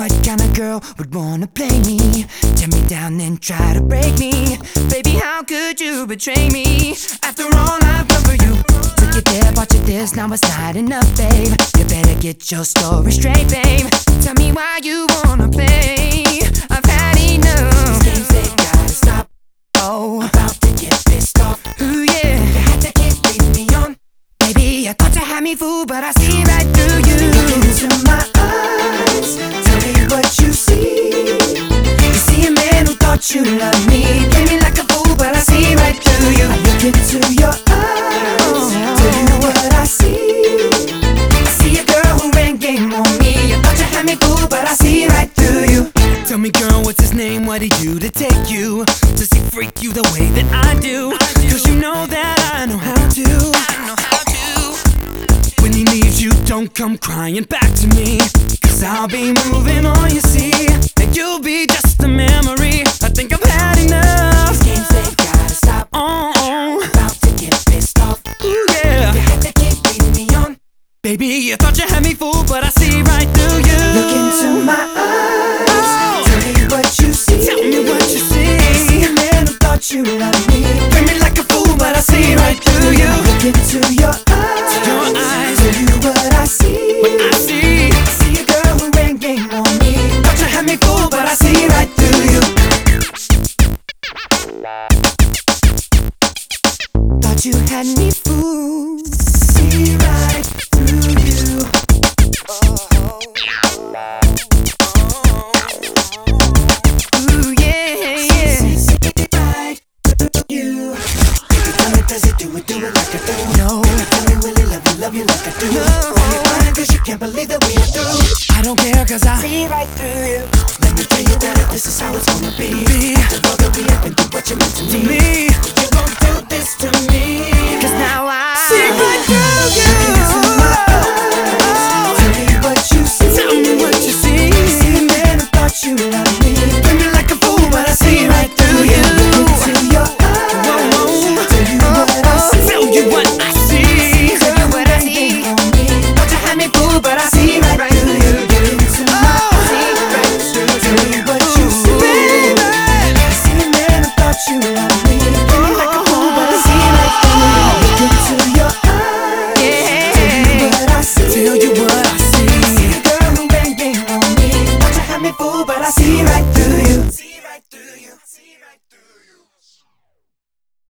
what kind of girl would wanna play me? Tear me down then try to break me. Baby, how could you betray me? After all I've done for you. Took you there, bought you this, now it's not enough, babe. You better get your story straight, babe. Tell me why you wanna play. I've had enough. These games, they gotta stop. Oh, about to get pissed off. Ooh yeah, you had to keep leading me on. Baby, I thought you had me fooled, but I see right through you. Look into my eyes, tell me what you see. You see a man who thought you loved me. Play me like a fool, but I see right through you. I look into your eyes, tell you what I see. I see a girl who ran game on me. I thought you had me fooled, but I see right through you. Tell me, girl, what's his name? What'd he do to take you? Does he freak you the way that I do? Cause you know that I know how to. When he leaves you, don't come crying back to me. Cause I'll be moving on, you see. And you'll be just a memory. I think I've had enough. These games, they gotta stop. I'm about to get pissed off. Ooh yeah, you had to keep leading me on. Baby, you thought you had me fooled, but I see right through you. Look into my eyes, tell me what you see. Tell me what you see. I see a man who thought you loved me. Play me like a fool, but I see right through you. Look into your eyes, tell you what I see. What I see. I see a girl who ran game on me. Thought you had me fooled, but I see right through you. Thought you had me fooled. See right through you. Ooh yeah, yeah. See right through you. Tell me, does it do it like I do? No. Tell me, will it love you like I do? No. Only fine, cause you can't believe that we are through. I don't care, cause I see right through you. Let me tell you that if this is how it's gonna be. The love that we have been through, what you meant to me. You gon' do this to me. Cause now I see right through you.